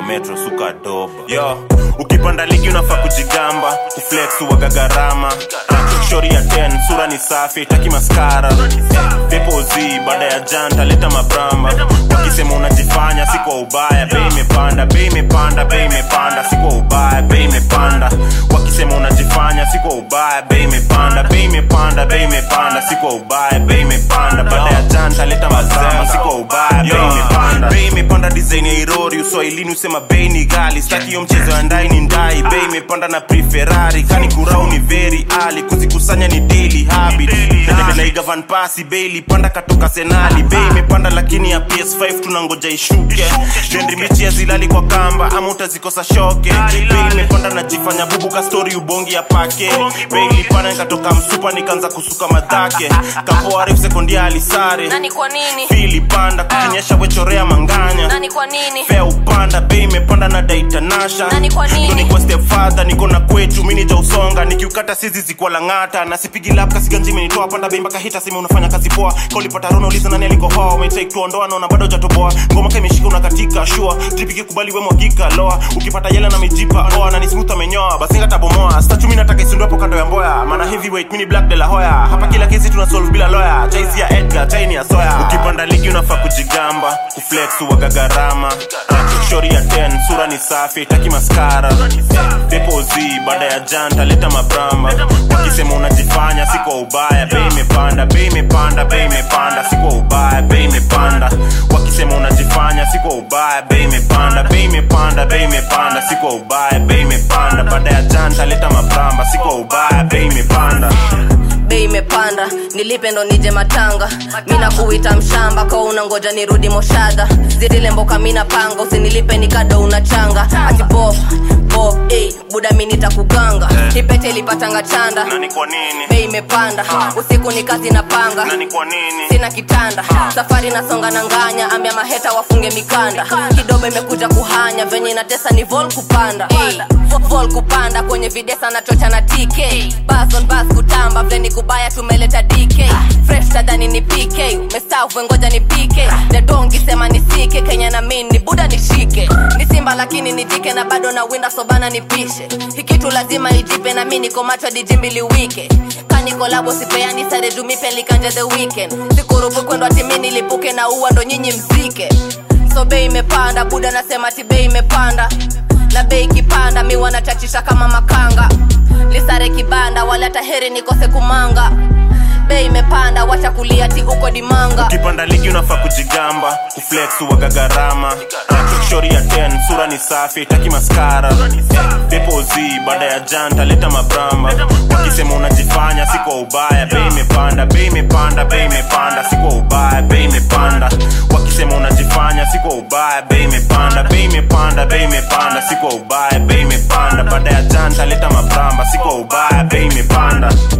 metro suka doba. Yo, ukipanda ligi unafaa kujigamba, kuflex uwaga gharama. Shori ya 10, sura ni safi, taki maskara. Pepo Z, baada ya janta, leta mabramba. Wakisema unajifanya, si kwa ubaya. Bei imepanda, bei imepanda, bei imepanda, si kwa ubaya. Bei imepanda, wakisema unajifanya, si kwa ubaya. Bei imepanda, bei imepanda, bei imepanda, si kwa ubaya. Bei imepanda, baada ya janta, leta mabramba, si kwa ubaya. Bei imepanda, bei imepanda, design ya irori. Uswahilini usema bei ni gali, staki yo mchezo ya ndai ni ndai. Bei imepanda na pre-Ferrari, kani kurau ni very ali. Kuzikusanya ni daily habit. Na igavan pasi, Bailey panda katoka Senali. Bei imepanda lakini ya PS5 tunangoja ishuke. Dendri michi ya zilali kwa kamba, ama utazikosa shoke. Bei imepanda na jifanya bubu ka story ubongi ya pake. Bailey panda nikatoka msupa nikaanza kusuka madhake. Kapo Arif sekondiali sare. Nani kwa nini? Fili panda kukinyesha wechorea manganya. Nani kwa nini? Fea upanda, bei imepanda na daita nasha. Nani kwa nini? Ndo nikuwa stepfather, niko na kwetu, mini ja usonga. Nikiukata sizi zikuwa langata. Na sipigi lap kasi ganji menitoa. Panda bei mpaka hita simi unafanya kazi poa. Kauli pata rono uliza nani aliko hoa. Umetake tuondoa naona bado hujatoboa. Ngoma kama imeshika unakatika sure. Tripiki kubali we mwagika loa. Ukipata yela na mijipa oa. Na ni smooth amenyoa, basinga tabomoa. Statue mimi nataka isundu hapo kando ya mboya. Maana heavyweight mini Black de la Hoya. Hapa kila kesi tunasolve bila lawyer. Chaisi ya Edgar, chaini ya Soya. Ukipanda ligi unafaa kujigamba, kuflex uwaga gharama. Shori ya 10, sura ni safi, taki maskara. Pepo Z, baada ya janta, leta mabramba. Wakisema unajifanya, si kwa ubaya. Bei imepanda, bei imepanda, bei imepanda, si kwa ubaya. Bei imepanda, wakisema unajifanya, si kwa ubaya. Bei imepanda, bei imepanda, bei imepanda, si kwa ubaya. Bei imepanda, baada ya janta, leta mabramba, si kwa ubaya. Bei imepanda, bei imepanda, nilipe ndo nije matanga. Mina kuita mshamba, kwa unangoja nirudi moshada. Zidile mboka mina panga, usinilipe nikado unachanga. Ati bof, buda minita kuganga. Nipete lipatanga chanda. nani kwa nini? Bei imepanda, usiku ni kazi na panga. Nani kwa nini? Sina kitanda, safari nasonga na nganya. Ambia maheta wafunge mikanda. Kidogo imekuja kuhanya, venye inatesa ni vol kupanda. Vol kupanda, kwenye videsa na chocha na TK. Bass on bass kutamba, vleni kubaya tumeleta DK. Fresh tadani ni PK, mestafu ngoja ni PK. Dedongi sema ni CK, Kenya na mini ni buda nishike. Ni simba lakini ni jike na bado na winda sobana nipishe. Hikitu lazima ijipe na mini komacho dijimbili wike. Kani kolabo sipeani sare jumipe likanja the weekend. Sikurupu kwendo atimini lipuke na uwa ndo nyinyi mzike. So bei imepanda, buda nasema ti bei imepanda. Na bei kipanda, mi wanachachisha kama makanga. Lisare kibanda, wala taheri nikose kumanga. Bei imepanda, wacha kulia ti uko dimanga. Ukipanda ligi unafaa kujigamba, kuflex uwaga gharama. Shori ya 10, sura ni safi, taki maskara. Pepo Z, baada ya janta, leta mabramba. Wakisema unajifanya, si kwa ubaya. Bei imepanda, bei imepanda, bei imepanda, si kwa ubaya. Bei imepanda, wakisema unajifanya, si kwa ubaya. Bei imepanda, bei imepanda, bei imepanda, si kwa ubaya. Bei imepanda, baada ya janta, leta mabramba, si kwa ubaya. Bei imepanda.